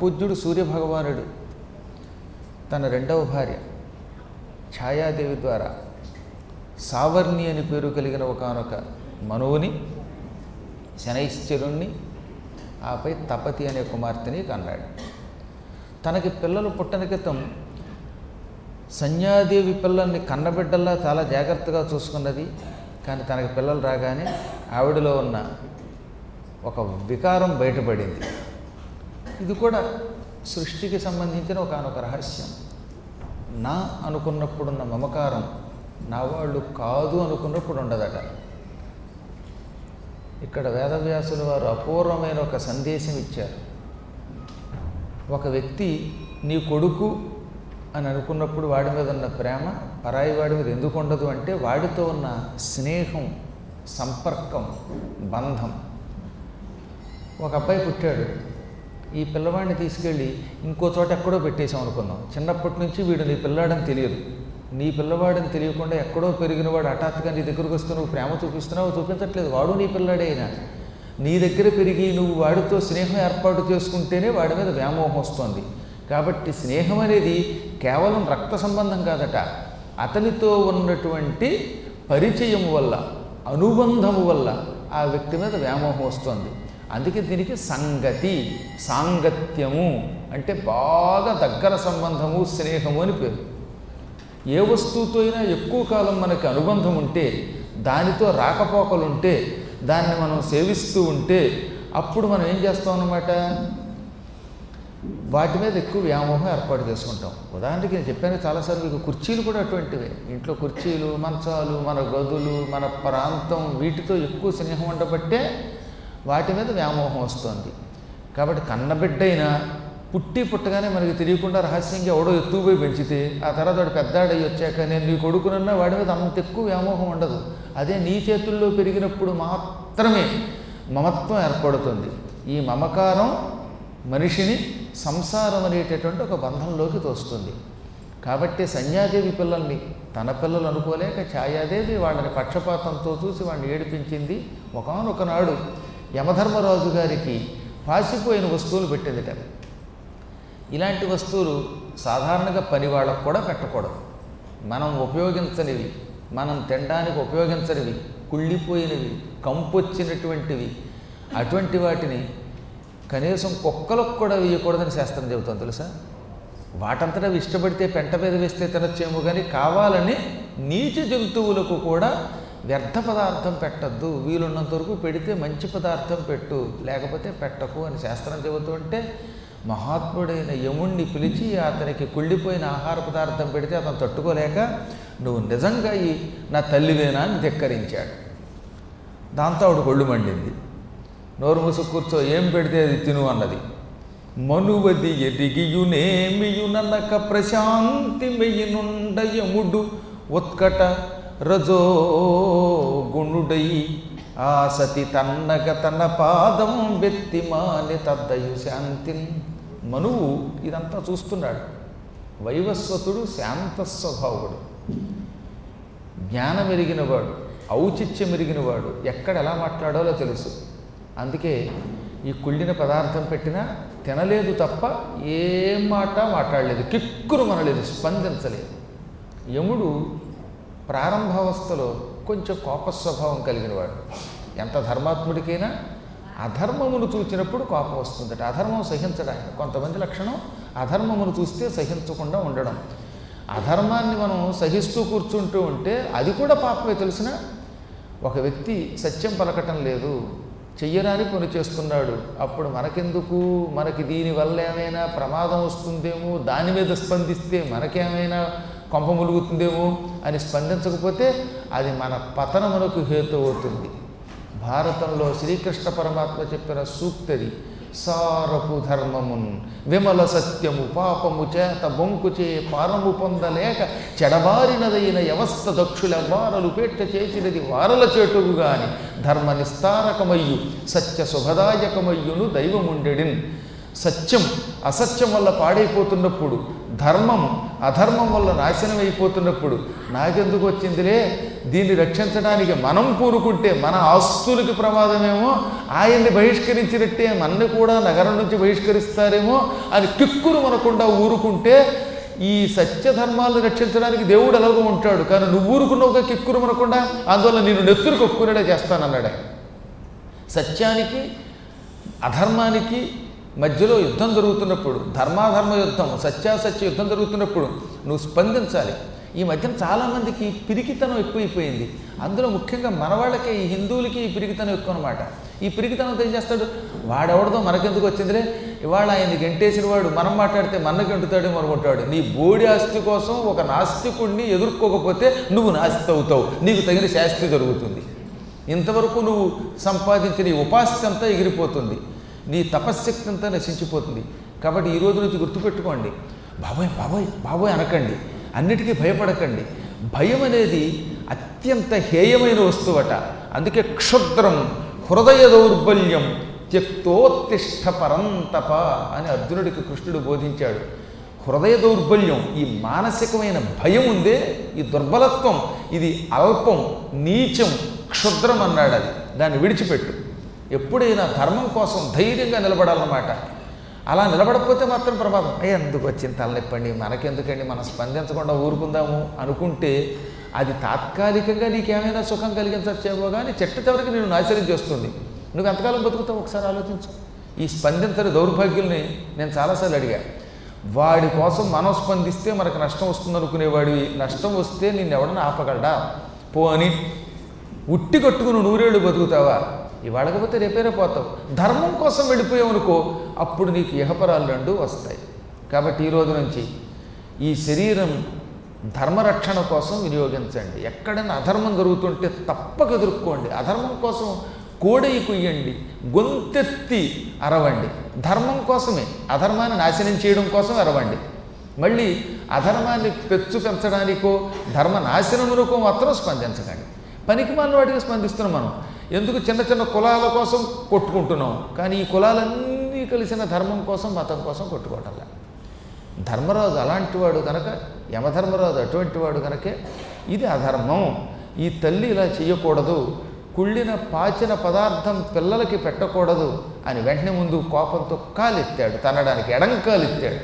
పూజ్యుడు సూర్యభగవానుడు తన రెండవ భార్య ఛాయాదేవి ద్వారా సావర్ణి అని పేరు కలిగిన ఒకానొక మనువుని, శనైశ్చరుణ్ణి, ఆపై తపతి అనే కుమార్తెని కన్నాడు. తనకి పిల్లలు పుట్టని క్రితం సంధ్యాదేవి పిల్లల్ని కన్నబిడ్డల్లా చాలా జాగ్రత్తగా చూసుకున్నది. కానీ తనకి పిల్లలు రాగానే ఆవిడలో ఉన్న ఒక వికారం బయటపడింది. ఇది కూడా సృష్టికి సంబంధించిన ఒకానొక రహస్యం. నా అనుకున్నప్పుడున్న మమకారం నా వాళ్ళు కాదు అనుకున్నప్పుడు ఉండదట. ఇక్కడ వేదవ్యాసుల వారు అపూర్వమైన ఒక సందేశం ఇచ్చారు. ఒక వ్యక్తి నీ కొడుకు అని అనుకున్నప్పుడు వాడి మీద ఉన్న ప్రేమ పరాయి వాడి మీద ఎందుకు ఉండదు అంటే వాడితో ఉన్న స్నేహం, సంపర్కం, బంధం. ఒక అబ్బాయి పుట్టాడు. ఈ పిల్లవాడిని తీసుకెళ్ళి ఇంకో చోట ఎక్కడో పెట్టేసాం అనుకుందాం. చిన్నప్పటి నుంచి వీడు నీ పిల్లాడని తెలియదు. నీ పిల్లవాడని తెలియకుండా ఎక్కడో పెరిగినవాడు హఠాత్తుగా నీ దగ్గరకు వస్తూ నువ్వు ప్రేమ చూపిస్తున్నావు, చూపించట్లేదు. వాడు నీ పిల్లాడే అయినా నీ దగ్గర పెరిగి నువ్వు వాడితో స్నేహం ఏర్పాటు చేసుకుంటేనే వాడి మీద వ్యామోహం వస్తుంది. కాబట్టి స్నేహం అనేది కేవలం రక్త సంబంధం కాదట, అతనితో ఉన్నటువంటి పరిచయం వల్ల, అనుబంధము వల్ల ఆ వ్యక్తి మీద వ్యామోహం వస్తుంది. అందుకే దీనికి సంగతి, సాంగత్యము అంటే బాగా దగ్గర సంబంధము, స్నేహము అని పేరు. ఏ వస్తువుతో అయినా ఎక్కువ కాలం మనకి అనుబంధం ఉంటే, దానితో రాకపోకలుంటే, దాన్ని మనం సేవిస్తూ ఉంటే అప్పుడు మనం ఏం చేస్తాం అన్నమాట, వాటి మీద ఎక్కువ వ్యామోహం ఏర్పాటు చేసుకుంటాం. ఉదాహరణకి నేను చెప్పాను చాలాసార్లు మీకు, కుర్చీలు కూడా అటువంటివే. ఇంట్లో కుర్చీలు, మంచాలు, మన గదులు, మన ప్రాంతం, వీటితో ఎక్కువ స్నేహం ఉండబట్టే వాటి మీద వ్యామోహం వస్తుంది. కాబట్టి కన్నబిడ్డైనా పుట్టగానే మనకి తెలియకుండా రహస్యంగా ఎవడో ఎత్తుకుపోయి పెంచితే ఆ తర్వాత వాడు పెద్దాడై వచ్చాక నేను నీ కొడుకునన్నా వాడి మీద అంత ఎక్కువ వ్యామోహం ఉండదు. అదే నీ చేతుల్లో పెరిగినప్పుడు మాత్రమే మమత్వం ఏర్పడుతుంది. ఈ మమకారం మనిషిని సంసారం అనేటటువంటి ఒక బంధంలోకి తోస్తుంది. కాబట్టి సంధ్యాదేవి పిల్లల్ని తన పిల్లలు అనుకోలేక ఛాయాదేవి వాళ్ళని పక్షపాతంతో చూసి వాడిని ఏడిపించింది. ఒకానొకనాడు యమధర్మరాజు గారికి పాసిపోయిన వస్తువులు పెట్టేదిట. ఇలాంటి వస్తువులు సాధారణంగా పని వాళ్ళకు కూడా పెట్టకూడదు. మనం ఉపయోగించనివి, మనం తినడానికి ఉపయోగించనివి, కుళ్ళిపోయినవి, కంపొచ్చినటువంటివి, అటువంటి వాటిని కనీసం కుక్కలకు కూడా వేయకూడదని శాస్త్రం చెబుతుంది తెలుసా. వాటంతటా అవి ఇష్టపడితే పెంట మీద వేస్తే తినచ్చేమో, కానీ కావాలని నీచ జంతువులకు కూడా వ్యర్థ పదార్థం పెట్టద్దు. వీలున్నంత వరకు పెడితే మంచి పదార్థం పెట్టు, లేకపోతే పెట్టకు అని శాస్త్రం చెబుతుంటే మహాత్ముడైన యముణ్ణి పిలిచి అతనికి కుళ్ళిపోయిన ఆహార పదార్థం పెడితే అతను తట్టుకోలేక నువ్వు నిజంగా నా తల్లివేనా అని ధిక్కరించాడు. దాంతో ఆవిడ కొళ్ళు మండింది. నోరు మూసు కూర్చో, ఏం పెడితే అది తిను అన్నది. మనువది ఎదిగియునేమియుననక ప్రశాంతి మెయ్యినుండ యముడు ఉత్కట రజో గుణుడై ఆ సతి తన్నగ తన పాదం వెత్తి మాని తద్దయు శాంతిన్. మనువు ఇదంతా చూస్తున్నాడు. వైవస్వతుడు శాంత స్వభావుడు, జ్ఞానం ఎరిగినవాడు, ఔచిత్యం ఎరిగినవాడు, ఎక్కడ ఎలా మాట్లాడాలో తెలుసు. అందుకే ఈ కుళ్ళిన పదార్థం పెట్టినా తినలేదు తప్ప ఏం మాట మాట్లాడలేదు, కిక్కురు మనలేదు, స్పందించలేదు. యముడు ప్రారంభావస్థలో కొంచెం కోపస్వభావం కలిగినవాడు. ఎంత ధర్మాత్ముడికైనా అధర్మమును చూచినప్పుడు కోపం వస్తుందట. అధర్మం సహించడానికి కొంతమంది లక్షణం అధర్మమును చూస్తే సహించకుండా ఉండడం. అధర్మాన్ని మనం సహిస్తూ కూర్చుంటూ ఉంటే అది కూడా పాపమే తెలిసిన. ఒక వ్యక్తి సత్యం పలకటం లేదు, చెయ్యరాని పని చేస్తున్నాడు, అప్పుడు మనకెందుకు, మనకి దీనివల్ల ఏమైనా ప్రమాదం వస్తుందేమో, దాని మీద స్పందిస్తే మనకేమైనా కొంప ములుగుతుందేమో అని స్పందించకపోతే అది మన పతనమునకు హేతు అవుతుంది. భారతంలో శ్రీకృష్ణ పరమాత్మ చెప్పిన సూక్తది, సారపు ధర్మమున్ విమల సత్యము పాపము చేత బొంకుచే పారము పొందలేక చెడబారినదైన వ్యవస్థ దక్షులెవ్వారలు పేట చేసినది వారల చేటుగు గాని ధర్మ నిస్తారకమయ్యు సత్య శుభదాయకమయ్యును దైవముండెడిన్. సత్యం అసత్యం వల్ల పాడైపోతున్నప్పుడు, ధర్మం అధర్మం వల్ల నాశనం అయిపోతున్నప్పుడు నాకెందుకు వచ్చిందిలే, దీన్ని రక్షించడానికి మనం పూనుకుంటే మన ఆస్తులకి ప్రమాదమేమో, ఆయన్ని బహిష్కరించినట్టే మన్ని కూడా నగరం నుంచి బహిష్కరిస్తారేమో అని కిక్కురు మనకుండా ఊరుకుంటే, ఈ సత్యధర్మాలను రక్షించడానికి దేవుడు ఎలాగో ఉంటాడు, కానీ నువ్వు ఊరుకున్నావుగా కిక్కురు మనకుండా, అందువల్ల నేను నెత్తురు కొక్కునేలా చేస్తానన్నాడు ఆయన. సత్యానికి అధర్మానికి మధ్యలో యుద్ధం జరుగుతున్నప్పుడు, ధర్మాధర్మ యుద్ధం, సత్యాసత్య యుద్ధం జరుగుతున్నప్పుడు నువ్వు స్పందించాలి. ఈ మధ్యన చాలామందికి పిరికితనం ఎక్కువైపోయింది. అందులో ముఖ్యంగా మనవాళ్ళకే, ఈ హిందువులకి ఈ పిరికితనం ఎక్కువ అనమాట. ఈ పిరికితనంతో ఏం చేస్తాడు, వాడెవడదో మనకెందుకు వచ్చిందిలే, ఇవాళ ఆయన్ని గంటేసిన వాడు మనం మాట్లాడితే మన గంటుతాడేమో అనుకుంటాడు. నీ బోడి ఆస్తి కోసం ఒక నాస్తికుడిని ఎదుర్కోకపోతే నువ్వు నాస్తి అవుతావు, నీకు తగిన శాస్తి జరుగుతుంది. ఇంతవరకు నువ్వు సంపాదించిన ఈ ఉపాస్తి అంతా ఎగిరిపోతుంది, నీ తపశ్శక్తి అంతా నశించిపోతుంది. కాబట్టి ఈ రోజు నుంచి గుర్తుపెట్టుకోండి, బాబోయ్ బాబోయ్ బాబోయ్ అనకండి, అన్నిటికీ భయపడకండి. భయం అనేది అత్యంత హేయమైన వస్తువట. అందుకే క్షుద్రం హృదయ దౌర్బల్యం త్యక్తోత్తిష్ట పరంతప అని అర్జునుడికి కృష్ణుడు బోధించాడు. హృదయ దౌర్బల్యం, ఈ మానసికమైన భయం ఉందే, ఈ దుర్బలత్వం, ఇది అల్పం, నీచం, క్షుద్రం అన్నాడు. అది దాన్ని విడిచిపెట్టు. ఎప్పుడైనా ధర్మం కోసం ధైర్యంగా నిలబడాలన్నమాట. అలా నిలబడకపోతే మాత్రం ప్రమాదం. ఎందుకు వచ్చింది తలనొప్పండి, మనకెందుకండి, మనం స్పందించకుండా ఊరుకుందాము అనుకుంటే అది తాత్కాలికంగా నీకేమైనా సుఖం కలిగించచ్చేమో కానీ చెట్టు చివరికి నేను నాశనం చేస్తుంది. నువ్వు ఎంతకాలం బతుకుతావు ఒకసారి ఆలోచించు. ఈ స్పందించని దౌర్భాగ్యుల్ని నేను చాలాసార్లు అడిగా. వాడి కోసం మనం స్పందిస్తే మనకు నష్టం వస్తుంది అనుకునేవాడివి, నష్టం వస్తే నిన్ను ఎవడన్నా ఆపగలడా? పో అని ఉట్టి కట్టుకుని నూరేళ్ళు బతుకుతావా? ఇవాళకపోతే రేపేరే పోతావు. ధర్మం కోసం వెళ్ళిపోయావు అనుకో, అప్పుడు నీకు ఇహపరాలు రెండూ వస్తాయి. కాబట్టి ఈ రోజు నుంచి ఈ శరీరం ధర్మరక్షణ కోసం వినియోగించండి. ఎక్కడైనా అధర్మం జరుగుతుంటే తప్పక ఎదుర్కోండి. అధర్మం కోసం కోడయి కుయ్యండి, గొంతెత్తి అరవండి. ధర్మం కోసమే, అధర్మాన్ని నాశనం చేయడం కోసం అరవండి. మళ్ళీ అధర్మాన్ని పెంచడానికో ధర్మ నాశనమునకో మాత్రం స్పందించకండి. పనికి మాలిన వాటికి స్పందిస్తున్నాం మనం. ఎందుకు చిన్న చిన్న కులాల కోసం కొట్టుకుంటున్నాం, కానీ ఈ కులాలన్నీ కలిసిన ధర్మం కోసం, మతం కోసం కొట్టుకోవటంలా. ధర్మరాజు అలాంటి వాడు కనుక, యమధర్మరాజు అటువంటి వాడు కనుకే ఇది అధర్మం, ఈ తల్లి ఇలా చేయకూడదు, కుళ్ళిన పాచిన పదార్థం పిల్లలకి పెట్టకూడదు అని వెంటనే ముందు కోపంతో కాలెత్తాడు, తనడానికి ఎడంకాలెత్తాడు.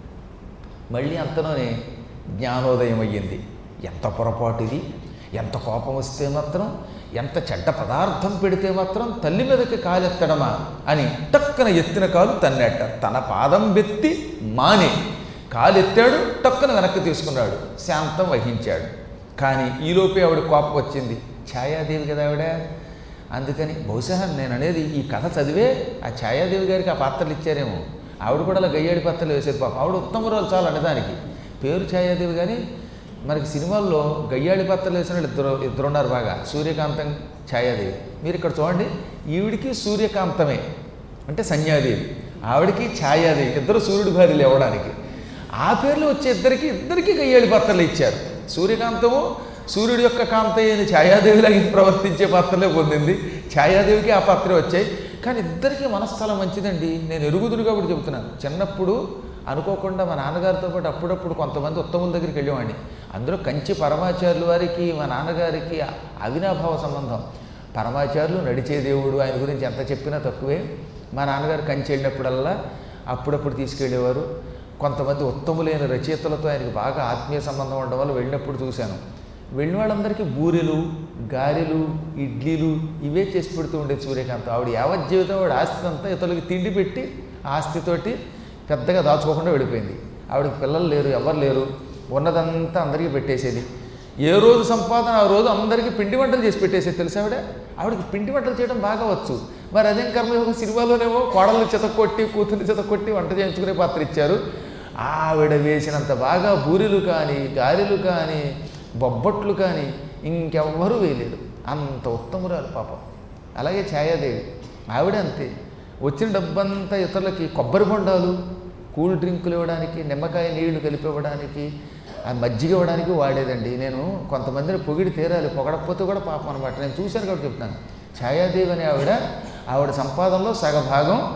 మళ్ళీ అంతలోనే జ్ఞానోదయం అయ్యింది. ఎంత పొరపాటు ఇది, ఎంత కోపం వస్తే మాత్రం, ఎంత చెడ్డ పదార్థం పెడితే మాత్రం తల్లి మీదకి కాలెత్తడమా అని టక్కన ఎత్తిన కాలు తన్నట్ట. తన పాదం బెత్తి మానే కాలెత్తాడు, టక్కన వెనక్కి తీసుకున్నాడు, శాంతం వహించాడు. కానీ ఈలోపే ఆవిడ కోపం వచ్చింది. ఛాయాదేవి కదా ఆవిడ, అందుకని బహుశా నేను అనేది ఈ కథ చదివే ఆ ఛాయాదేవి గారికి ఆ పాత్రలు ఇచ్చారేమో. ఆవిడ కూడా అలా గయ్యాడి పాత్రలు వేసేది పాపం. ఆవిడ ఉత్తమరాలు చాలా అనేదానికి, పేరు ఛాయాదేవి కానీ మనకి సినిమాల్లో గయ్యాడి పాత్రలు వేసిన వాళ్ళు ఇద్దరున్నారు బాగా, సూర్యకాంతం, ఛాయాదేవి. మీరు ఇక్కడ చూడండి, ఈవిడికి సూర్యకాంతమే అంటే సంధ్యాదేవి, ఆవిడికి ఛాయాదేవి, ఇద్దరు సూర్యుడి భార్యలు ఇవ్వడానికి. ఆ పేర్లు వచ్చే ఇద్దరికి గయ్యాడి పాత్రలు ఇచ్చారు. సూర్యకాంతము సూర్యుడి యొక్క కాంత అయిన ఛాయాదేవిలాగా ప్రవర్తించే పాత్రలే పొందింది, ఛాయాదేవికి ఆ పాత్రే వచ్చాయి. కానీ ఇద్దరికీ మనస్థలం మంచిదండి. నేను ఎరుగుదురు కాబట్టి చెబుతున్నాను. చిన్నప్పుడు అనుకోకుండా మా నాన్నగారితో పాటు అప్పుడప్పుడు కొంతమంది ఉత్తముల దగ్గరికి వెళ్ళేవాడిని. అందులో కంచి పరమాచార్యుల వారికి మా నాన్నగారికి అవినాభావ సంబంధం. పరమాచార్యులు నడిచే దేవుడు, ఆయన గురించి ఎంత చెప్పినా తక్కువే. మా నాన్నగారు కంచి వెళ్ళినప్పుడల్లా అప్పుడప్పుడు తీసుకెళ్ళేవారు. కొంతమంది ఉత్తములైన రచయితలతో ఆయనకి బాగా ఆత్మీయ సంబంధం ఉండడం వల్ల వెళ్ళినప్పుడు చూశాను. వెళ్ళిన వాళ్ళందరికీ బూరెలు, గారెలు, ఇడ్లీలు ఇవే చేసి పెడుతూ ఉండేది సూర్యకాంతం. ఆవిడ యావత్ జీవితం ఆవిడ ఆస్తి అంతా ఇతరులకి తిండి పెట్టి ఆస్తితోటి పెద్దగా దాచుకోకుండా వెళ్ళిపోయింది. ఆవిడకి పిల్లలు లేరు, ఎవరు లేరు, ఉన్నదంతా అందరికీ పెట్టేసేది. ఏ రోజు సంపాదన ఆ రోజు అందరికీ పిండి వంటలు చేసి పెట్టేసేది. తెలుసు ఆవిడకి పిండి వంటలు చేయడం బాగా వచ్చు. మరి అదేం కర్మయోగ సినిమాలోనేమో కోడలు చెతకొట్టి, కూతుర్ని చెతకొట్టి వంట చేయించుకునే పాత్ర ఇచ్చారు. ఆవిడ వేసినంత బాగా బూరెలు కానీ, గారెలు కానీ, బొబ్బట్లు కానీ ఇంకెవ్వరూ వేయలేరు. అంత ఉత్తమురాలు పాపం. అలాగే ఛాయాదేవి, ఆవిడ అంతే. వచ్చిన డబ్బంతా ఇతరులకి కొబ్బరి బొండాలు, కూల్ డ్రింకులు ఇవ్వడానికి, నిమ్మకాయ నీళ్లు కలిపివ్వడానికి, ఆ మజ్జిగ ఇవ్వడానికి వాడేదండి. నేను కొంతమందిని పొగిడి తీరాలి, పొగడకపోతే కూడా పాపం అనమాట. నేను చూశాను కాబట్టి చెప్తాను. ఛాయాదేవి అనే ఆవిడ సంపాదనలో సగభాగం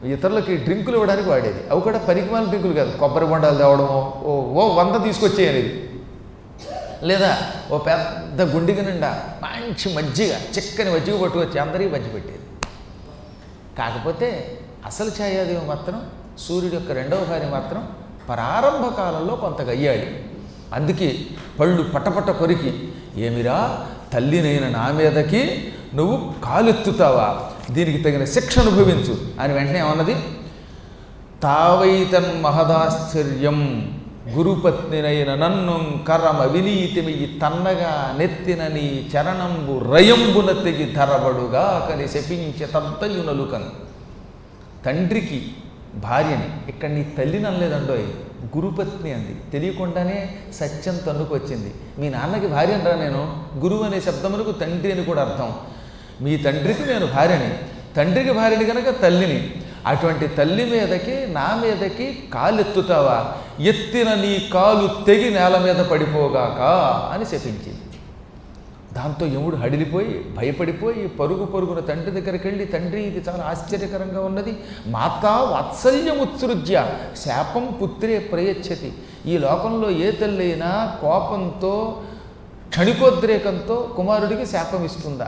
ఇతరులకి డ్రింకులు ఇవ్వడానికి వాడేది. అవి కూడా పనికిమాలిన డ్రింకులు కాదు, కొబ్బరి బొండాలు తేవడము, ఓ 100 తీసుకొచ్చేయనేది. లేదా ఓ పెద్ద గుండిగ నిండా మంచి మజ్జిగ, చిక్కని మజ్జిగ పట్టుకొచ్చి అందరికీ పంచిపెట్టేది. కాకపోతే అసలు ఛాయాదేవి మాత్రం, సూర్యుడి యొక్క రెండవ భార్య మాత్రం ప్రారంభ కాలంలో కొంత గయ్యాలి. అందుకే పళ్ళు పటపట కొరికి, ఏమిరా తల్లినైన నా మీదకి నువ్వు కాలెత్తుతావా, దీనికి తగిన శిక్ష అనుభవించు అని వెంటనే ఏమన్నది, తావైతన్ మహదాశ్చర్యం గురుపత్నినైన నన్ను కరమ వినీతిమియి తన్నగా నెత్తినని చరణంబు రయంబున తెగి ధరబడుగా కని శపించే తత్తయునలుకను. తండ్రికి భార్యని, ఇక్కడ నీ తల్లిని అనలేదండోయ్, గురుపత్ని అంది. తెలియకుండానే సత్యం తన్నుకొచ్చింది. మీ నాన్నకి భార్య అనరా నేను, గురువు అనే శబ్దములకు తండ్రి అని కూడా అర్థం. మీ తండ్రికి నేను భార్యని, తండ్రికి భార్యని కనుక తల్లిని. అటువంటి తల్లి మీదకి నా మీదకి కాలెత్తుతావా, ఎత్తిన నీ కాలు తెగి నేల మీద పడిపోగాక అని శపించింది. దాంతో యముడు హడిలిపోయి భయపడిపోయి పరుగున తండ్రి దగ్గరికి వెళ్ళి, తండ్రి ఇది చాలా ఆశ్చర్యకరంగా ఉన్నది, మాతా వాత్సల్యముత్సృజ్య శాపం పుత్రే ప్రయచ్చతి. ఈ లోకంలో ఏ తల్లి అయినా కోపంతో క్షణికోద్రేకంతో కుమారుడికి శాపం ఇస్తుందా?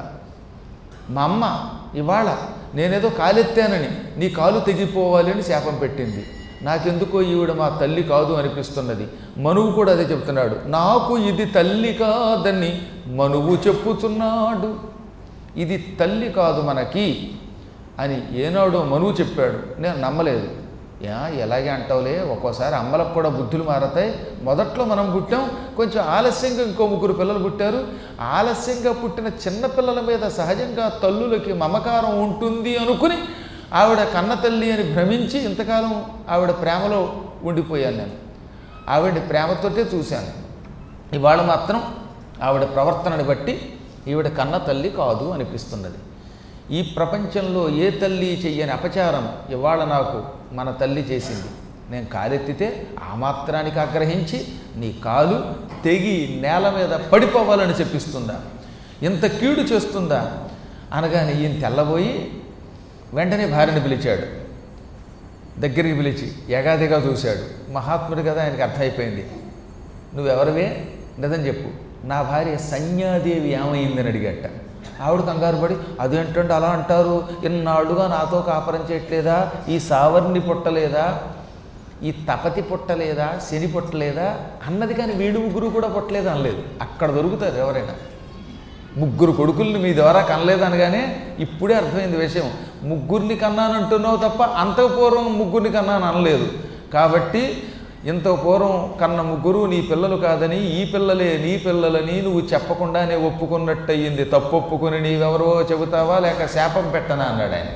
మా అమ్మ ఇవాళ నేనేదో కాలెత్తానని నీ కాలు తెగిపోవాలి అని శాపం పెట్టింది. నాకెందుకో ఈవిడ మా తల్లి కాదు అనిపిస్తున్నది. మనువు కూడా అదే చెప్తున్నాడు, నాకు ఇది తల్లి కాదని మనువు చెప్పుచున్నాడు. ఇది తల్లి కాదు మనకి అని ఏనాడో మనువు చెప్పాడు. నేను నమ్మలేదు. ఎలాగే అంటావులే, ఒక్కోసారి అమ్మలకు కూడా బుద్ధులు మారతాయి. మొదట్లో మనం పుట్టాం, కొంచెం ఆలస్యంగా ఇంకో 3 పిల్లలు పుట్టారు. ఆలస్యంగా పుట్టిన చిన్న పిల్లల మీద సహజంగా తల్లులకి మమకారం ఉంటుంది అనుకుని ఆవిడ కన్న తల్లి అని భ్రమించి ఇంతకాలం ఆవిడ ప్రేమలో ఉండిపోయాను. నేను ఆవిడ ప్రేమతోటే చూశాను. ఇవాళ మాత్రం ఆవిడ ప్రవర్తనని బట్టి ఈవిడ కన్న తల్లి కాదు అనిపిస్తున్నది. ఈ ప్రపంచంలో ఏ తల్లి చెయ్యని అపచారం ఇవాళ నాకు మన తల్లి చేసింది. నేను కాలెత్తితే ఆ మాత్రానికి ఆగ్రహించి నీ కాలు తెగి నేల మీద పడిపోవాలని చెప్పిస్తుందా, ఇంత కీడు చేస్తుందా అనగానే ఈయన తెల్లబోయి వెంటనే భార్యని పిలిచాడు. దగ్గరికి పిలిచి ఎగాదిగా చూశాడు. మహాత్ముడు కదా, ఆయనకి అర్థమైపోయింది. నువ్వెవరివే నిజం చెప్పు, నా భార్య సంజ్ఞాదేవి ఏమైందని అడిగట. ఆవిడ కంగారు పడి, అదేంటంటే అలా అంటారు, ఇన్నాళ్ళుగా నాతో కాపరం చేయట్లేదా, ఈ సావర్ణి పుట్టలేదా, ఈ తపతి పుట్టలేదా, శని పుట్టలేదా అన్నది. కానీ వీడు 3 కూడా పుట్టలేదు అనలేదు. అక్కడ దొరుకుతారు ఎవరైనా. 3 కొడుకుల్ని మీ ద్వారా కనలేదు అనగానే ఇప్పుడే అర్థమైంది విషయం. 3 కన్నానంటున్నావు తప్ప అంతకు పూర్వం 3 కన్నాను అనలేదు. కాబట్టి ఇంత పూర్వం కన్న 3 నీ పిల్లలు కాదని, ఈ పిల్లలే నీ పిల్లలని నువ్వు చెప్పకుండానే ఒప్పుకున్నట్టు అయ్యింది. తప్పు ఒప్పుకొని నీవెవరో చెబుతావా లేక శాపం పెట్టనా అన్నాడు ఆయన.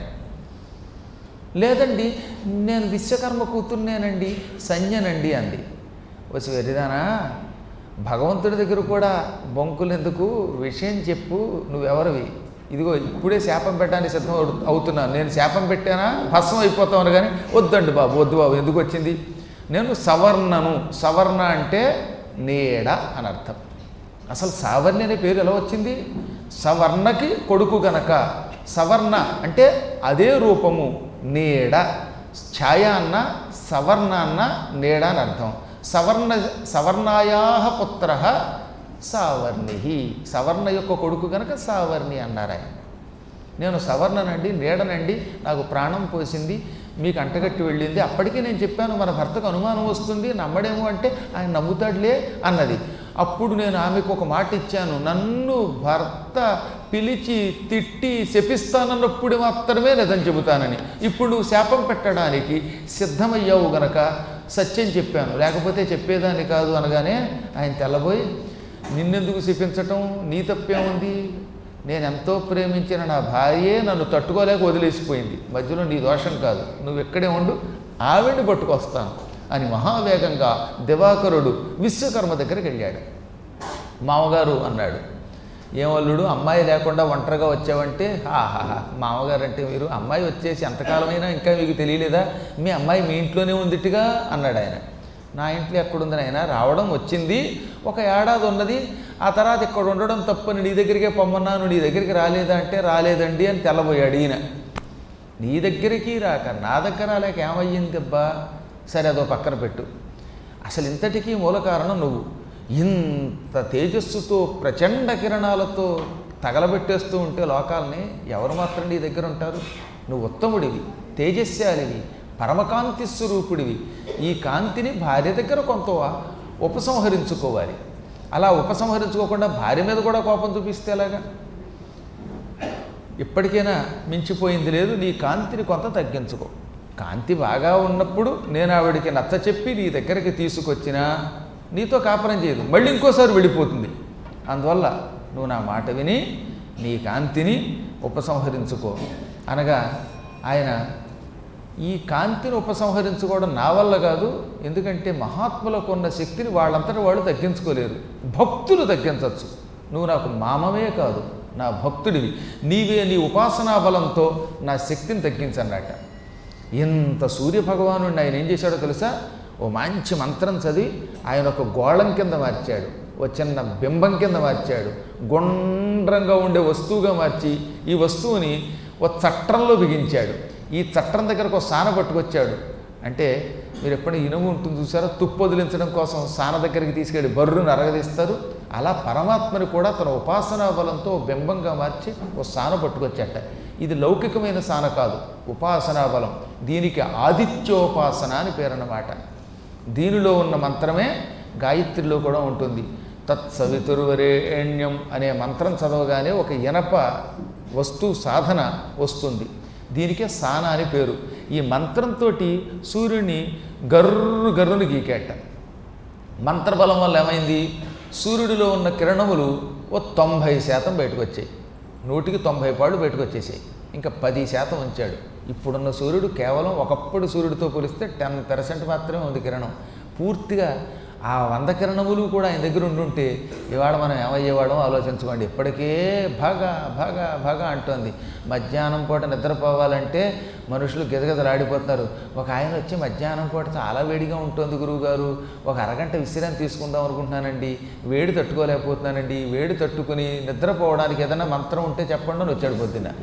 లేదండి, నేను విశ్వకర్మ కూతుర్నేనండి, సంజ్ఞనండి అంది. వచ్చి వెరిదానా, భగవంతుడి దగ్గర కూడా బొంకులు ఎందుకు, విషయం చెప్పు, నువ్వెవరివి, ఇదిగో ఇప్పుడే శాపం పెట్టడానికి సిద్ధం అవుతున్నాను, నేను శాపం పెట్టానా భస్మం అయిపోతాను. కానీ వద్దండి బాబు, వద్దు బాబు, ఎందుకు వచ్చింది, నేను సవర్ణను. సవర్ణ అంటే నీడ అని అర్థం. అసలు సావర్ణి అనే పేరు ఎలా వచ్చింది? సవర్ణకి కొడుకు గనక. సవర్ణ అంటే అదే రూపము, నీడ. ఛాయ అన్న సవర్ణ అన్న నీడ అని అర్థం. సవర్ణాయా పుత్ర సావర్ణి. సవర్ణ యొక్క కొడుకు కనుక సావర్ణి అన్నారు ఆయన. నేను సవర్ణనండి, నీడనండి, నాకు ప్రాణం పోసింది, మీకు అంటగట్టి వెళ్ళింది. అప్పటికీ నేను చెప్పాను మన భర్తకు అనుమానం వస్తుంది, నమ్మడేమో అంటే ఆయన నమ్ముతాడులే అన్నది. అప్పుడు నేను ఆమెకు ఒక మాట ఇచ్చాను, నన్ను భర్త పిలిచి తిట్టి శపిస్తానన్నప్పుడు మాత్రమే నిజం చెబుతానని. ఇప్పుడు నువ్వు శాపం పెట్టడానికి సిద్ధమయ్యావు గనక సత్యం చెప్పాను, లేకపోతే చెప్పేదాన్ని కాదు అనగానే ఆయన తెల్లబోయి, నిన్నెందుకు శపించటం, నీ తప్పేముంది, నేను ఎంతో ప్రేమించిన నా భార్యే నన్ను తట్టుకోలేక వదిలేసిపోయింది, మధ్యలో నీ దోషం కాదు, నువ్వు ఎక్కడే ఉండు, ఆవిడ్ని పట్టుకొస్తాను అని మహావేగంగా దివాకరుడు విశ్వకర్మ దగ్గరికి వెళ్ళాడు. మామగారు అన్నాడు, ఏమల్లుడు అమ్మాయి లేకుండా ఒంటరిగా వచ్చావంటే, ఆహాహా మామగారు అంటే మీరు, అమ్మాయి వచ్చేసి ఎంతకాలమైనా ఇంకా మీకు తెలియలేదా, మీ అమ్మాయి మీ ఇంట్లోనే ఉందిట్టుగా అన్నాడు ఆయన. నా ఇంట్లో ఎక్కడుందని ఆయన, రావడం వచ్చింది, 1 ఏడాది ఉన్నది, ఆ తర్వాత ఇక్కడ ఉండడం తప్పని నీ దగ్గరికే పొమ్మన్నాను, నీ దగ్గరికి రాలేదా అంటే రాలేదండి అని తెల్లబోయాడు ఈయన. నీ దగ్గరికి రాక నా దగ్గర రాలేక ఏమయ్యిందబ్బా? సరే అదో పక్కన పెట్టు. అసలు ఇంతటికీ మూల కారణం నువ్వు. ఇంత తేజస్సుతో ప్రచండ కిరణాలతో తగలబెట్టేస్తూ ఉంటే లోకాలని ఎవరు మాత్రం నీ దగ్గర ఉంటారు? నువ్వు ఉత్తముడివి, తేజస్శాలివి, పరమకాంతి స్వరూపుడివి. ఈ కాంతిని భార్య దగ్గర కొంత ఉపసంహరించుకోవాలి. అలా ఉపసంహరించుకోకుండా భార్య మీద కూడా కోపం చూపిస్తే ఎలాగా? ఇప్పటికైనా మించిపోయింది లేదు, నీ కాంతిని కొంత తగ్గించుకో. కాంతి బాగా ఉన్నప్పుడు నేను ఆవిడికి నచ్చ చెప్పి నీ దగ్గరికి తీసుకొచ్చినా నీతో కాపురం చేయదు, మళ్ళీ ఇంకోసారి వెళ్ళిపోతుంది. అందువల్ల నువ్వు నా మాట విని నీ కాంతిని ఉపసంహరించుకో అనగా ఆయన ఈ కాంతిని ఉపసంహరించుకోవడం నా వల్ల కాదు. ఎందుకంటే మహాత్ములకు ఉన్న శక్తిని వాళ్ళంతటా వాళ్ళు తగ్గించుకోలేరు, భక్తులు తగ్గించవచ్చు. నువ్వు నాకు మామమే కాదు, నా భక్తుడివి, నీవే నీ ఉపాసనా బలంతో నా శక్తిని తగ్గించన్నట. ఇంత సూర్యభగవానుడిని ఆయన ఏం చేశాడో తెలుసా? ఓ మంచి మంత్రం చదివి ఆయన ఒక గోళం కింద మార్చాడు, ఓ చిన్న బింబం కింద మార్చాడు, గుండ్రంగా ఉండే వస్తువుగా మార్చి ఈ వస్తువుని ఓ చట్రంలో బిగించాడు. ఈ చట్రం దగ్గరకు ఒక సాన పట్టుకొచ్చాడు. అంటే మీరు ఎప్పుడైనా ఇనుము ఉంటుంది చూసారో, తుప్పు వదిలించడం కోసం సాన దగ్గరికి తీసుకెళ్ళి బర్రును అరగదీస్తారు. అలా పరమాత్మని కూడా తన ఉపాసనా బలంతో బింబంగా మార్చి ఓ సాన పట్టుకొచ్చాట. ఇది లౌకికమైన సాన కాదు, ఉపాసనా బలం. దీనికి ఆదిత్యోపాసన అని పేరన్నమాట. దీనిలో ఉన్న మంత్రమే గాయత్రిలో కూడా ఉంటుంది. తత్సవితుర్వరేణ్యం అనే మంత్రం చదవగానే ఒక ఇనప వస్తువు సాధన వస్తుంది. దీనికే సాన అని పేరు. ఈ మంత్రంతో సూర్యుడిని గర్రును గీకేట. మంత్రబలం వల్ల ఏమైంది? సూర్యుడిలో ఉన్న కిరణములు ఓ 90% బయటకు వచ్చాయి, 100కి 90 పాళ్ళు బయటకు వచ్చేసాయి. ఇంకా 10% ఉంచాడు. ఇప్పుడున్న సూర్యుడు కేవలం ఒకప్పుడు సూర్యుడితో పోలిస్తే 10% మాత్రమే ఉంది కిరణం. పూర్తిగా ఆ 100 కిరణములు కూడా ఆయన దగ్గర ఉండుంటే ఇవాళ మనం ఏమయ్యేవాడో ఆలోచించుకోండి. ఇప్పటికే బాగా అంటోంది. మధ్యాహ్నం పూట నిద్రపోవాలంటే మనుషులు గిదగిదలాడిపోతున్నారు. ఒక ఆయన వచ్చి మధ్యాహ్నం పూట చాలా వేడిగా ఉంటుంది గురువుగారు, ఒక అరగంట విశ్రాంతి తీసుకుందాం అనుకుంటున్నానండి, వేడి తట్టుకోలేకపోతున్నానండి, వేడి తట్టుకుని నిద్రపోవడానికి ఏదైనా మంత్రం ఉంటే చెప్పండి అని వచ్చాడు పొద్దున్న.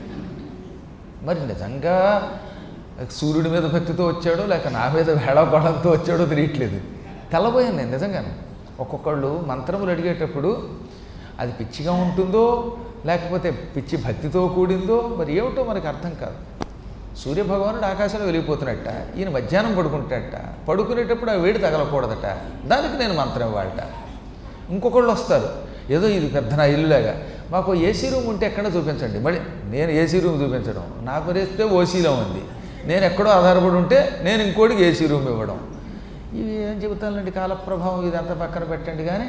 మరి నిజంగా సూర్యుడి మీద భక్తితో వచ్చాడో లేక నా మీద వేళాపాడంతో వచ్చాడో తెలియట్లేదు. తెల్లబోయాను నేను నిజంగానే. ఒక్కొక్కళ్ళు మంత్రములు అడిగేటప్పుడు అది పిచ్చిగా ఉంటుందో లేకపోతే పిచ్చి భక్తితో కూడిందో మరి ఏమిటో మనకు అర్థం కాదు. సూర్యభగవానుడు ఆకాశంలో వెలిగిపోతున్నట్ట, ఈయన మధ్యాహ్నం పడుకుంటాడట, పడుకునేటప్పుడు ఆ వేడి తగలకూడదట, దానికి నేను మంత్రం ఇవ్వాలట. ఇంకొకళ్ళు వస్తారు, ఏదో ఇది పెద్ద నా ఇల్లులాగా, మాకు ఏసీ రూమ్ ఉంటే ఎక్కడ చూపించండి. మళ్ళీ నేను ఏసీ రూమ్ చూపించడం, నాకు వేస్తే ఓసీలో ఉంది, నేను ఎక్కడో ఆధారపడి ఉంటే నేను ఇంకోటికి ఏసీ రూమ్ ఇవ్వడం. ఇవి ఏం చెబుతానండి, కాలప్రభావం ఇదంతా పక్కన పెట్టండి. కానీ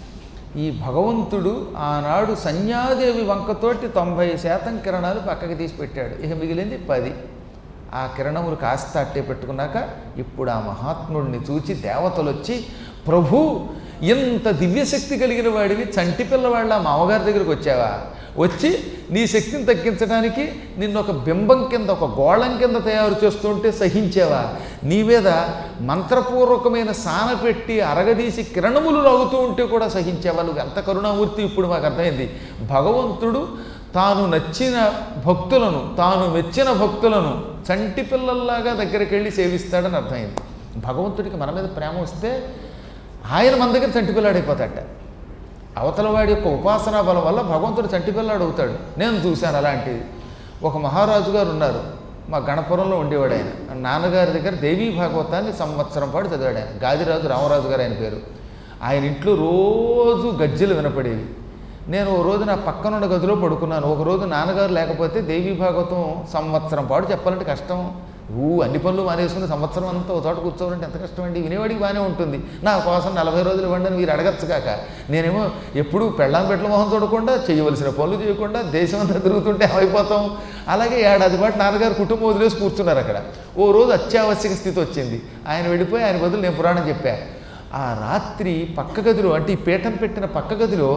ఈ భగవంతుడు ఆనాడు సంధ్యాదేవి వంకతోటి 90% కిరణాలు పక్కకి తీసి పెట్టాడు. ఇక మిగిలింది 10. ఆ కిరణములు కాస్త అట్టే పెట్టుకున్నాక ఇప్పుడు ఆ మహాత్ముడిని చూచి దేవతలు వచ్చి, ప్రభు ఇంత దివ్యశక్తి కలిగిన వాడివి, చంటి పిల్లవాళ్ళ మామగారి దగ్గరికి వచ్చావా? వచ్చి నీ శక్తిని తగ్గించడానికి నిన్ను ఒక బింబం కింద ఒక గోళం కింద తయారు చేస్తుంటే సహించేవా? నీ మీద మంత్రపూర్వకమైన సాన పెట్టి అరగదీసి కిరణములు లాగుతూ ఉంటే కూడా సహించేవా? నువ్వు ఎంత కరుణామూర్తి. ఇప్పుడు మాకు అర్థమైంది, భగవంతుడు తాను నచ్చిన భక్తులను, తాను మెచ్చిన భక్తులను చంటి పిల్లల్లాగా దగ్గరికి వెళ్ళి సేవిస్తాడని అర్థమైంది. భగవంతుడికి మన మీద ప్రేమ వస్తే ఆయన మన దగ్గర చంటి పిల్లాడైపోతాడట. అవతల వాడి యొక్క ఉపాసనా బలం వల్ల భగవంతుడు చంటి పిల్లాడు అవుతాడు. నేను చూశాను అలాంటిది. ఒక మహారాజు గారు ఉన్నారు, మా గణపురంలో ఉండేవాడు. ఆయన నాన్నగారి దగ్గర దేవీ భాగవతాన్ని సంవత్సరం పాటు చదివాడు. ఆయన గాదిరాజు రామరాజు గారు ఆయన పేరు. ఆయన ఇంట్లో రోజు గజ్జెలు వినపడేవి. నేను ఓ రోజు నా పక్కనున్న గదిలో పడుకున్నాను. ఒకరోజు నాన్నగారు లేకపోతే దేవీ భాగవతం సంవత్సరం పాటు చెప్పాలంటే కష్టం. అన్ని పనులు మానేసుకుని సంవత్సరం అంతా ఒక చోట కూర్చోవాలంటే ఎంత కష్టం అండి. వినేవాడికి బాగానే ఉంటుంది, నా కోసం 40 రోజులు ఇవ్వండి అని మీరు అడగచ్చు కాక, నేనేమో ఎప్పుడు పెళ్ళాం పెట్టల మొహం చూడకుండా, చేయవలసిన పనులు చేయకుండా దేశం అంతా తిరుగుతుంటే ఏమైపోతాం. అలాగే ఏడాది పాటు నాన్నగారు కుటుంబం వదిలేసి కూర్చున్నారు అక్కడ. ఓ రోజు అత్యావశ్యక స్థితి వచ్చింది, ఆయన వెళ్ళిపోయి ఆయన బదులు నేను పురాణం చెప్పాను. ఆ రాత్రి పక్క గదిలో, అంటే ఈ పీఠం పెట్టిన పక్క గదిలో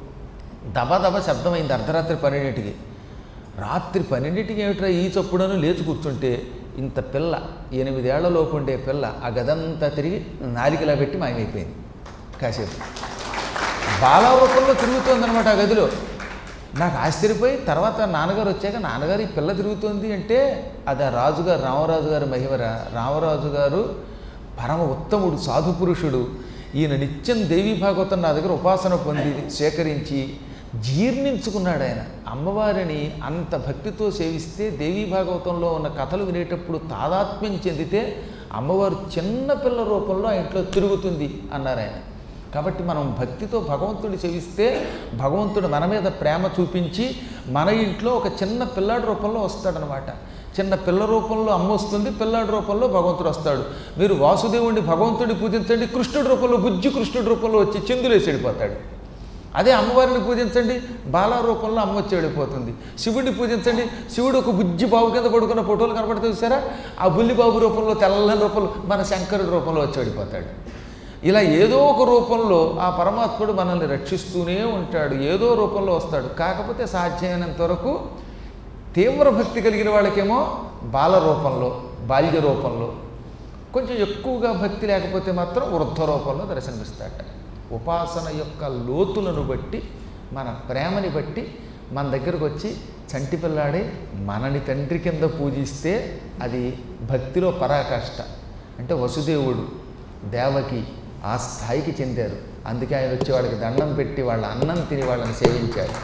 దబదబ శబ్దమైంది. అర్ధరాత్రి 12కి. రాత్రి 12కి ఏమిట్రా ఈ చప్పుడను లేచి కూర్చుంటే ఇంత పిల్ల, 8 ఏళ్లలోపు ఉండే పిల్ల ఆ గదంతా తిరిగి నాలికలా పెట్టి మాయమైపోయింది. కాసేపు బాలారూపంలో తిరుగుతోందనమాట ఆ గదిలో. నాకు ఆశ్చర్యపోయి తర్వాత నాన్నగారు వచ్చాక నాన్నగారు ఈ పిల్ల తిరుగుతుంది అంటే అది ఆ రాజుగారు రామరాజు గారి మహిమరా. రామరాజు గారు పరమ ఉత్తముడు, సాధు పురుషుడు. ఈయన నిత్యం దేవీ భాగవతం నా దగ్గర ఉపాసన పొంది సేకరించి జీర్ణించుకున్నాడు. ఆయన అమ్మవారిని అంత భక్తితో సేవిస్తే దేవీ భాగవతంలో ఉన్న కథలు వినేటప్పుడు తాదాత్మ్యం చెందితే అమ్మవారు చిన్నపిల్ల రూపంలో ఆ ఇంట్లో తిరుగుతుంది అన్నారు ఆయన. కాబట్టి మనం భక్తితో భగవంతుడిని సేవిస్తే భగవంతుడు మన మీద ప్రేమ చూపించి మన ఇంట్లో ఒక చిన్న పిల్లాడి రూపంలో వస్తాడనమాట. చిన్న పిల్ల రూపంలో అమ్మ వస్తుంది, పిల్లాడి రూపంలో భగవంతుడు వస్తాడు. మీరు వాసుదేవుడిని భగవంతుడిని పూజించండి, కృష్ణుడి రూపంలో బుజ్జి కృష్ణుడి రూపంలో వచ్చి చిందులేసి వెళ్ళిపోతాడు. అదే అమ్మవారిని పూజించండి, బాలా రూపంలో అమ్మ వచ్చి వెళ్ళిపోతుంది. శివుడిని పూజించండి, శివుడు ఒక బుజ్జి బాబు కింద పడుకున్న ఫోటోలు కనపడితే చూసారా, ఆ బుల్లి బాబు రూపంలో తెల్లని రూపంలో మన శంకరుడి రూపంలో వచ్చి వెళ్ళిపోతాడు. ఇలా ఏదో ఒక రూపంలో ఆ పరమాత్ముడు మనల్ని రక్షిస్తూనే ఉంటాడు, ఏదో రూపంలో వస్తాడు. కాకపోతే సాధ్యమైనంత వరకు తీవ్ర భక్తి కలిగిన వాళ్ళకేమో బాల రూపంలో, బాల్య రూపంలో, కొంచెం ఎక్కువగా భక్తి లేకపోతే మాత్రం వృద్ధ రూపంలో దర్శనమిస్తాడట. ఉపాసన యొక్క లోతులను బట్టి, మన ప్రేమని బట్టి మన దగ్గరకు వచ్చి చంటి పిల్లాడే మనని తండ్రి కింద పూజిస్తే అది భక్తిలో పరాకాష్ట. అంటే వసుదేవుడు దేవకి ఆ స్థాయికి చెందారు. అందుకే ఆయన వచ్చి వాళ్ళకి దండం పెట్టి వాళ్ళ అన్నం తిని వాళ్ళని సేవించారు.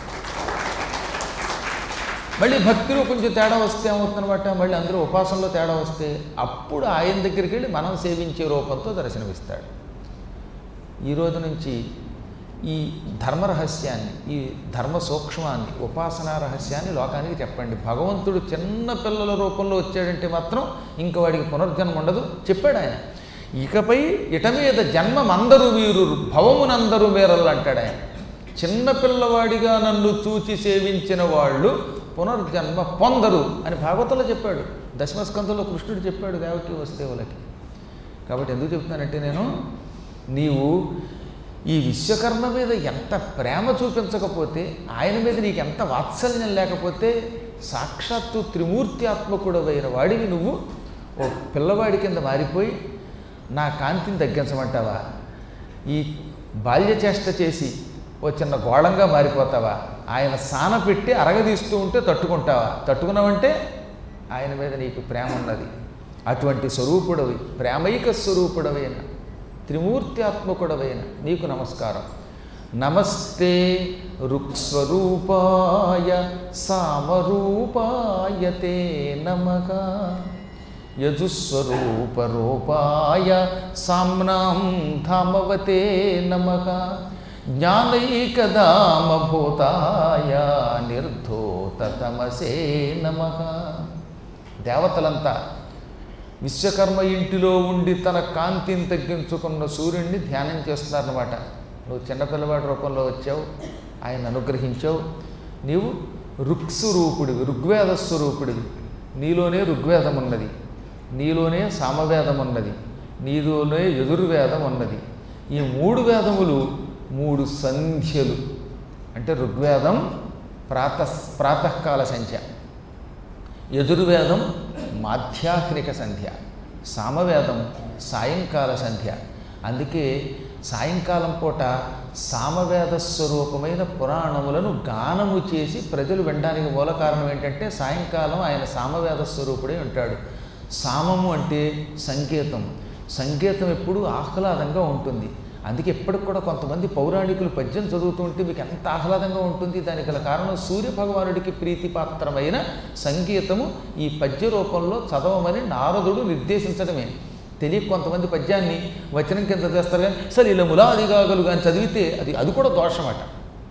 మళ్ళీ భక్తిలో కొంచెం తేడా వస్తే ఏమవుతుందన్నమాట, మళ్ళీ అందరూ ఉపాసనలో తేడా వస్తే అప్పుడు ఆయన దగ్గరికి వెళ్ళి మనం సేవించే రూపంతో దర్శనమిస్తాడు. ఈ రోజు నుంచి ఈ ధర్మ రహస్యాన్ని, ఈ ధర్మ సూక్ష్మాన్ని, ఉపాసనా రహస్యాన్ని లోకానికి చెప్పండి. భగవంతుడు చిన్న పిల్లల రూపంలో వచ్చాడంటే మాత్రం ఇంక వాడికి పునర్జన్మ ఉండదు చెప్పాడు ఆయన. ఇకపై ఇట మీద జన్మమందరు వీరు భవమునందరూ మేరలు అంటాడు ఆయన. చిన్నపిల్లవాడిగా నన్ను చూచి సేవించిన వాళ్ళు పునర్జన్మ పొందరు అని భాగవతంలో చెప్పాడు. దశమస్కంధంలో కృష్ణుడు చెప్పాడు దేవకి వసుదేవులకి. కాబట్టి ఎందుకు చెప్తున్నానంటే, నేను నీవు ఈ విశ్వకర్మ మీద ఎంత ప్రేమ చూపించకపోతే, ఆయన మీద నీకు ఎంత వాత్సల్యం లేకపోతే, సాక్షాత్తు త్రిమూర్తి ఆత్మకుడవైన వాడివి నువ్వు ఓ పిల్లవాడి కింద మారిపోయి నా కాంతిని తగ్గించమంటావా? ఈ బాల్య చేష్ట చేసి ఓ చిన్న గోళంగా మారిపోతావా? ఆయన సాన పెట్టి అరగదీస్తూ ఉంటే తట్టుకుంటావా? తట్టుకున్నావంటే ఆయన మీద నీకు ప్రేమ ఉన్నది. అటువంటి స్వరూపుడవి, ప్రేమైక స్వరూపుడవైన త్రిమూర్తి ఆత్మకుడవైన నీకు నమస్కారం. నమస్తే రుక్స్వరూపాయ సామరూపాయ తే నమః, యజుస్వరూపరూపాయ సామ్నాం ధామవతే నమః, జ్ఞానైకదామభూతాయ నిర్ధూతతమసే నమః. దేవతలంతా విశ్వకర్మ ఇంటిలో ఉండి తన కాంతిని తగ్గించుకున్న సూర్యుడిని ధ్యానం చేస్తున్నారన్నమాట. నువ్వు చిన్నపిల్లవాడి రూపంలో వచ్చావు, ఆయన అనుగ్రహించావు. నీవు రుక్స్వరూపుడివి, ఋగ్వేద స్వరూపుడివి. నీలోనే ఋగ్వేదం ఉన్నది, నీలోనే సామవేదం ఉన్నది, నీలోనే యజుర్వేదం ఉన్నది. ఈ మూడు వేదములు మూడు సంధ్యలు. అంటే ఋగ్వేదం ప్రాతకాల సంధ్య, యజుర్వేదం మాధ్యాహ్నిక సంధ్య, సామవేదం సాయంకాల సంధ్య. అందుకే సాయంకాలం పూట సామవేద స్వరూపమైన పురాణములను గానము చేసి ప్రజలు వినడానికి మూల కారణం ఏంటంటే, సాయంకాలం ఆయన సామవేద స్వరూపుడే ఉంటాడు. సామము అంటే సంగీతం, సంగీతం ఎప్పుడూ ఆహ్లాదంగా ఉంటుంది. అందుకే ఎప్పటికి కూడా కొంతమంది పౌరాణికులు పద్యం చదువుతూ ఉంటే మీకు ఎంత ఆహ్లాదంగా ఉంటుంది. దానికి గల కారణం సూర్యభగవానుడికి ప్రీతిపాత్రమైన సంగీతము ఈ పద్య రూపంలో చదవమని నారదుడు నిర్దేశించడమే. తెలియక కొంతమంది పద్యాన్ని వచనం కింద చేస్తారు, కానీ సరే ఇలా ములాదిగాగలు కానీ చదివితే అది కూడా దోషమట.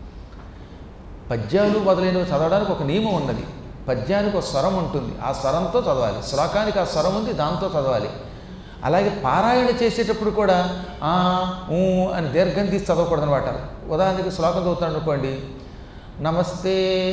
పద్యాలు మొదలైనవి చదవడానికి ఒక నియమం ఉన్నది. పద్యానికి ఒక స్వరం ఉంటుంది, ఆ స్వరంతో చదవాలి. శ్లోకానికి ఆ స్వరం ఉంది, దాంతో చదవాలి. అలాగే పారాయణ చేసేటప్పుడు కూడా ఊ అని దీర్ఘం తీసి చదవకూడదు అనమాట. ఉదాహరణకి శ్లోకం చదువుతాను అనుకోండి, నమస్తే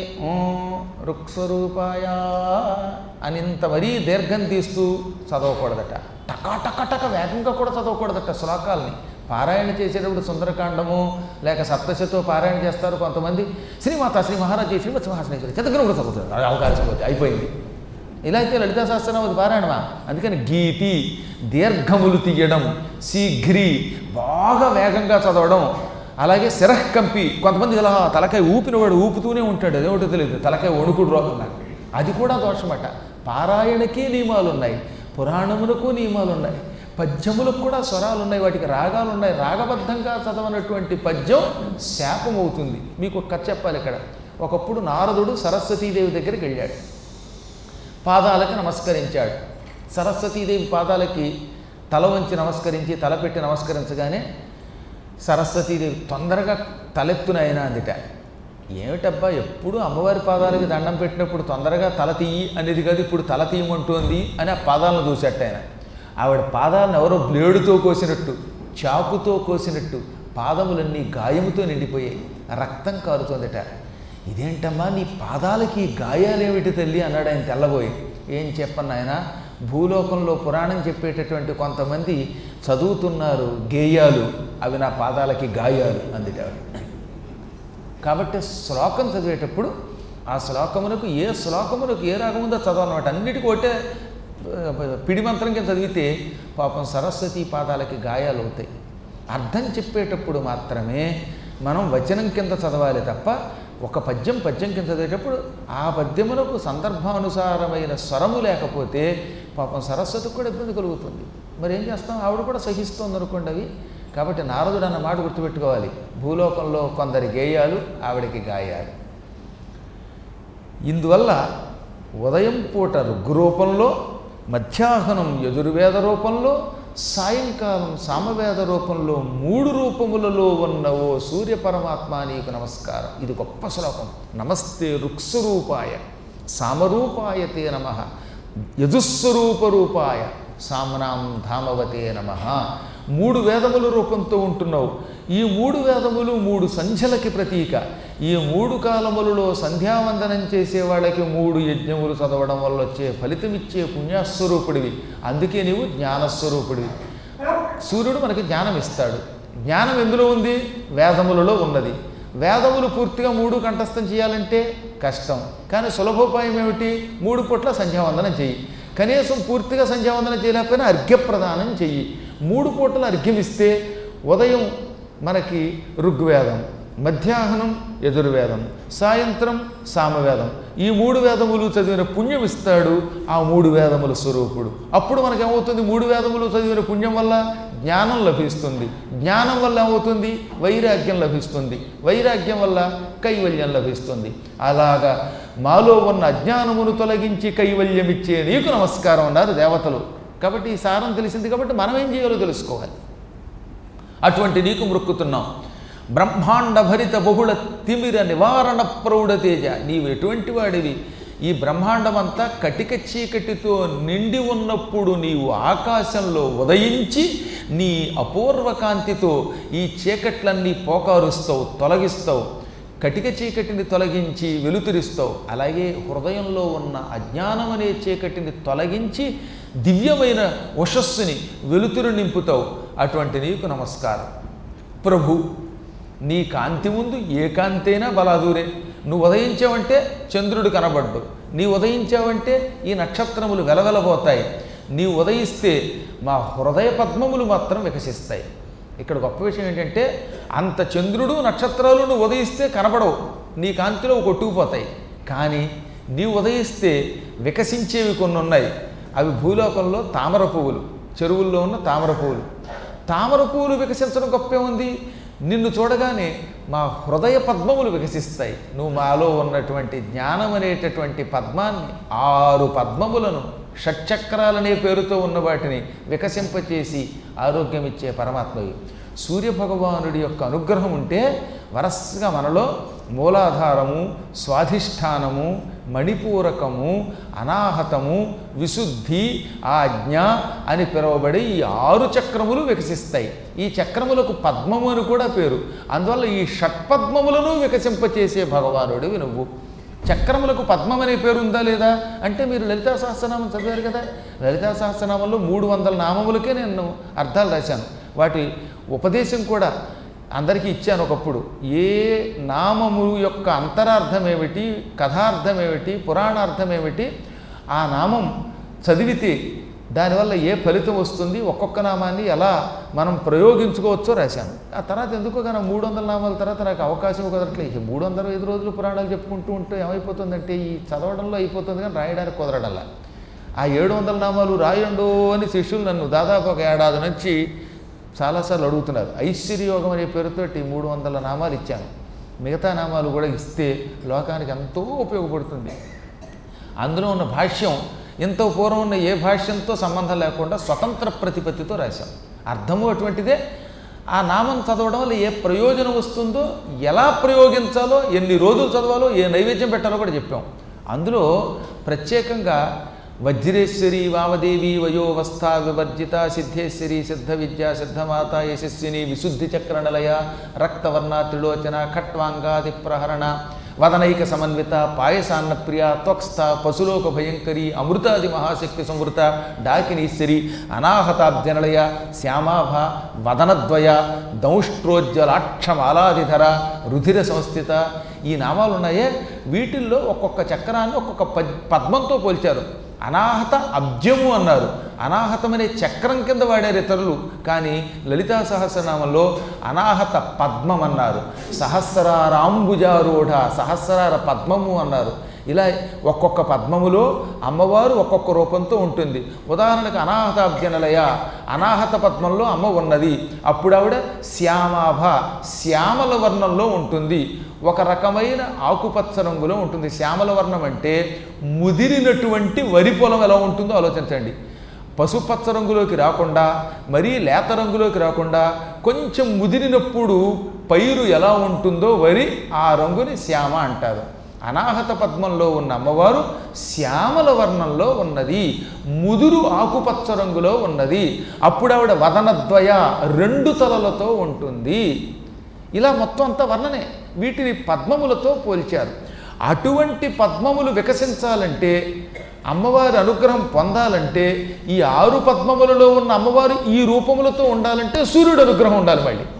రుక్స్వరూపాయ అని ఇంత మరీ దీర్ఘం తీస్తూ చదవకూడదట. టక వేగంగా కూడా చదవకూడదట శ్లోకాలని. పారాయణ చేసేటప్పుడు సుందరకాండము లేక సప్తశతో పారాయణ చేస్తారు కొంతమంది. శ్రీమాత శ్రీ మహారాజు శ్రీమత్ సింహాసనేశ్వరి చదవడం కూడా చదువుతుంది, అవకాశం పోతే అయిపోయింది. ఇలా అయితే లలితా సహస్రనామ అది పారాయణమా? అందుకని గీతి దీర్ఘములు తీయడం, శీఘ్రి బాగా వేగంగా చదవడం, అలాగే శిరఃకంపి, కొంతమంది ఇలా తలకాయ ఊపినవాడు ఊపుతూనే ఉంటాడు, అదేమిటో తెలియదు, తలకాయ వణుకుడు రోగం నాకు, అది కూడా దోషమట. పారాయణకి నియమాలు ఉన్నాయి, పురాణములకు నియమాలు ఉన్నాయి, పద్యములకు కూడా స్వరాలు ఉన్నాయి, వాటికి రాగాలు ఉన్నాయి. రాగబద్ధంగా చదవనటువంటి పద్యం శాపం అవుతుంది. మీకు ఒక కథ చెప్పాలి ఇక్కడ. ఒకప్పుడు నారదుడు సరస్వతీదేవి దగ్గరికి వెళ్ళాడు, పాదాలకి నమస్కరించాడు. సరస్వతీదేవి పాదాలకి తల వంచి నమస్కరించి, తలపెట్టి నమస్కరించగానే సరస్వతీదేవి తొందరగా తలెత్తునైనా అందిట. ఏమిటబ్బా, ఎప్పుడు అమ్మవారి పాదాలకి దండం పెట్టినప్పుడు తొందరగా తల తీయి అనేది కాదు, ఇప్పుడు తల తీయమంటోంది అని ఆ పాదాలను చూసేట ఆయన. ఆవిడ పాదాలను ఎవరో బ్లేడుతో కోసినట్టు, చాకుతో కోసినట్టు పాదములన్నీ గాయముతో నిండిపోయాయి, రక్తం కారుతోందిట. ఇదేంటమ్మా నీ పాదాలకి గాయాలేమిటి తల్లి అన్నాడు ఆయన తెల్లబోయి. ఏం చెప్పను ఆయన, భూలోకంలో పురాణం చెప్పేటటువంటి కొంతమంది చదువుతున్నారు గేయాలు, అవి నా పాదాలకి గాయాలు అందుకే. కాబట్టి శ్లోకం చదివేటప్పుడు ఆ శ్లోకమునకు ఏ శ్లోకమునకు ఏ రాగం ఉందో చదవనమాట. అన్నిటికీ ఒకటే పిడి మంత్రం కింద చదివితే పాపం సరస్వతి పాదాలకి గాయాలు అవుతాయి. అర్థం చెప్పేటప్పుడు మాత్రమే మనం వచనం కింద చదవాలి తప్ప ఒక పద్యం కింద చదివేటప్పుడు ఆ పద్యమునకు సందర్భానుసారమైన స్వరము లేకపోతే పాపం సరస్వతికి కూడా ఇబ్బంది కలుగుతుంది. మరి ఏం చేస్తాం, ఆవిడ కూడా సహిస్తుంది అనుకోండి అవి. కాబట్టి నారదుడు అన్న మాట గుర్తుపెట్టుకోవాలి, భూలోకంలో కొందరి గేయాలు, ఆవిడకి గాయాలు. ఇందువల్ల ఉదయం పూట ఋగ్రూపంలో, మధ్యాహ్నం యజుర్వేద రూపంలో, సాయంకాలం సామవేద రూపంలో 3 రూపములలో ఉన్న ఓ సూర్య పరమాత్మ నీకు నమస్కారం. ఇది గొప్ప శ్లోకం. నమస్తే ఋక్స్వరూపాయ సామరూపాయ తే నమః, యజుస్వరూపరూపాయ సామ్నాం ధామవతే నమః. 3 వేదముల రూపంతో ఉంటున్నావు. ఈ 3 వేదములు 3 సంధ్యలకి ప్రతీక. ఈ 3 కాలములలో సంధ్యావందనం చేసే వాళ్ళకి 3 యజ్ఞములు చదవడం వల్ల వచ్చే ఫలితమిచ్చే పుణ్యస్వరూపుడివి. అందుకే నీవు జ్ఞానస్వరూపుడివి. సూర్యుడు మనకి జ్ఞానం ఇస్తాడు. జ్ఞానం ఎందులో ఉంది? వేదములలో ఉన్నది. వేదములు పూర్తిగా 3 కంఠస్థం చేయాలంటే కష్టం. కానీ సులభోపాయం ఏమిటి? 3 పూట్ల సంధ్యావందనం చెయ్యి. కనీసం పూర్తిగా సంధ్యావందనం చేయలేకపోయినా అర్ఘ్యప్రదానం చెయ్యి. 3 పూటలు అర్ఘ్యం ఇస్తే ఉదయం మనకి ఋగ్వేదం, మధ్యాహ్నం యజుర్వేదం, సాయంత్రం సామవేదం, ఈ 3 వేదములు చదివిన పుణ్యం ఇస్తాడు ఆ 3 వేదముల స్వరూపుడు. అప్పుడు మనకేమవుతుంది? 3 వేదములు చదివిన పుణ్యం వల్ల జ్ఞానం లభిస్తుంది. జ్ఞానం వల్ల ఏమవుతుంది? వైరాగ్యం లభిస్తుంది. వైరాగ్యం వల్ల కైవల్యం లభిస్తుంది. అలాగా మాలో ఉన్న అజ్ఞానమును తొలగించి కైవల్యమిచ్చే నీకు నమస్కారం అన్నారు దేవతలు. కాబట్టి ఈ సారం తెలిసింది కాబట్టి మనం ఏం చేయాలో తెలుసుకోవాలి. అటువంటి నీకు మొక్కుతున్నాం. బ్రహ్మాండ భరిత బహుళ తిమిర నివారణ ప్రౌఢ తేజ, నీవు ఎటువంటి వాడివి? ఈ బ్రహ్మాండమంతా కటిక చీకటితో నిండి ఉన్నప్పుడు నీవు ఆకాశంలో ఉదయించి నీ అపూర్వ కాంతితో ఈ చీకట్లన్నీ పోకారుస్తావు, తొలగిస్తావు. కటిక చీకటిని తొలగించి వెలుతురిస్తావు. అలాగే హృదయంలో ఉన్న అజ్ఞానం అనే చీకటిని తొలగించి దివ్యమైన ఉషస్సుని వెలుతురు నింపుతావు. అటువంటి నీకు నమస్కారం. ప్రభు, నీ కాంతి ముందు ఏ కాంతి అయినా బలాదూరే. నువ్వు ఉదయించావంటే చంద్రుడు కనబడ్డు, నీ ఉదయించావంటే ఈ నక్షత్రములు వెలవెలబోతాయి. నీ ఉదయిస్తే మా హృదయ పద్మములు మాత్రం వికసిస్తాయి. ఇక్కడ గొప్ప విషయం ఏంటంటే అంత చంద్రుడు నక్షత్రాలు నువ్వు ఉదయిస్తే కనబడవు, నీ కాంతిలో కొట్టుకుపోతాయి. కానీ నీవు ఉదయిస్తే వికసించేవి కొన్ని ఉన్నాయి. అవి భూలోకంలో తామర పువ్వులు, చెరువుల్లో ఉన్న తామర పువ్వులు. తామర పువ్వులు వికసించడం గొప్పే ఉంది. నిన్ను చూడగానే మా హృదయ పద్మములు వికసిస్తాయి. నువ్వు మాలో ఉన్నటువంటి జ్ఞానం అనేటటువంటి పద్మాన్ని, 6 పద్మములను, షట్చక్రాలనే పేరుతో ఉన్న వాటిని వికసింపచేసి ఆరోగ్యమిచ్చే పరమాత్మవి. సూర్యభగవానుడి యొక్క అనుగ్రహం ఉంటే వరసగా మనలో మూలాధారము, స్వాధిష్టానము, మణిపూరకము, అనాహతము, విశుద్ధి, ఆజ్ఞ అని పిలువబడి ఈ 6 చక్రములు వికసిస్తాయి. ఈ చక్రములకు పద్మము అని కూడా పేరు. అందువల్ల ఈ షట్పద్మములను వికసింపచేసే భగవానుడివి నువ్వు. చక్రములకు పద్మం అనే పేరు ఉందా లేదా అంటే మీరు లలితా సహస్రనామం చదివారు కదా. లలితా సహస్రనామంలో 300 నామములకే నేను అర్థాలు రాశాను. వాటి ఉపదేశం కూడా అందరికీ ఇచ్చాను ఒకప్పుడు. ఏ నామము యొక్క అంతరార్థం ఏమిటి, కథార్థం ఏమిటి, పురాణార్థం ఏమిటి, ఆ నామం చదివితే దానివల్ల ఏ ఫలితం వస్తుంది, ఒక్కొక్క నామాన్ని ఎలా మనం ప్రయోగించుకోవచ్చో రాశాను. ఆ తర్వాత ఎందుకో కానీ 300 నామాల తర్వాత నాకు అవకాశం కుదరట్లేదు. ఈ 305 రోజులు పురాణాలు చెప్పుకుంటూ ఉంటే ఏమైపోతుందంటే ఈ చదవడంలో అయిపోతుంది కానీ రాయడానికి కుదరడంలా. ఆ 700 నామాలు రాయండు అని శిష్యులు నన్ను దాదాపు ఒక ఏడాది నుంచి చాలాసార్లు అడుగుతున్నారు. ఐశ్వర్యయోగం అనే పేరుతోటి 300 నామాలు ఇచ్చాను. మిగతా నామాలు కూడా ఇస్తే లోకానికి ఎంతో ఉపయోగపడుతుంది. అందులో ఉన్న భాష్యం ఎంతో పూర్వం ఉన్న ఏ భాష్యంతో సంబంధం లేకుండా స్వతంత్ర ప్రతిపత్తితో రాశాం. అర్థము అటువంటిదే. ఆ నామం చదవడం వల్ల ఏ ప్రయోజనం వస్తుందో, ఎలా ప్రయోగించాలో, ఎన్ని రోజులు చదవాలో, ఏ నైవేద్యం పెట్టాలో కూడా చెప్పాం. అందులో ప్రత్యేకంగా వజ్రేశ్వరి వామదేవి వయోవస్థ వివర్జిత సిద్ధేశ్వరి సిద్ధ విద్య సిద్ధమాత యశస్విని విశుద్ధి చక్రనలయ రక్తవర్ణ త్రిలోచన ఖట్వాంగాది ప్రహరణ వదనైక సమన్విత పాయసాన్న ప్రియ త్వక్స్థ పశులోక భయంకరి అమృతాది మహాశక్తి సంవృత డాకినీశ్వరి అనాహతాబ్జనలయ శ్యామాభ వదనద్వయ దౌష్ట్రోజ్వలాక్షమాలాదిధర రుధిర సంస్థిత. ఈ నామాలు ఉన్నాయే, వీటిల్లో ఒక్కొక్క చక్రాన్ని ఒక్కొక్క పద్మంతో పోల్చారు. అనాహత అబ్జము అన్నారు. అనాహతమనే చక్రం కింద వాడారు ఇతరులు, కానీ లలితా సహస్రనామంలో అనాహత పద్మం అన్నారు. సహస్రారాంబుజారూఢ సహస్రార పద్మము అన్నారు. ఇలా ఒక్కొక్క పద్మములో అమ్మవారు ఒక్కొక్క రూపంతో ఉంటుంది. ఉదాహరణకు అనాహతాబ్జనలయ, అనాహత పద్మంలో అమ్మ ఉన్నది. అప్పుడు ఆవిడ శ్యామాభ శ్యామల వర్ణంలో ఉంటుంది. ఒక రకమైన ఆకుపచ్చ రంగులో ఉంటుంది. శ్యామల వర్ణం అంటే ముదిరినటువంటి వరి పొలం ఎలా ఉంటుందో ఆలోచించండి. పసుపచ్చ రంగులోకి రాకుండా, మరీ లేత రంగులోకి రాకుండా, కొంచెం ముదిరినప్పుడు పైరు ఎలా ఉంటుందో వరి, ఆ రంగుని శ్యామ అంటారు. అనాహత పద్మంలో ఉన్న అమ్మవారు శ్యామల వర్ణంలో ఉన్నది, ముదురు ఆకుపచ్చ రంగులో ఉన్నది. అప్పుడు ఆవిడ వదనద్వయ 2 తలలతో ఉంటుంది. ఇలా మొత్తం అంతా వర్ణనే. వీటిని పద్మములతో పోల్చారు. అటువంటి పద్మములు వికసించాలంటే, అమ్మవారి అనుగ్రహం పొందాలంటే, ఈ 6 పద్మములలో ఉన్న అమ్మవారు ఈ రూపములతో ఉండాలంటే సూర్యుడు అనుగ్రహం ఉండాలి. మళ్ళీ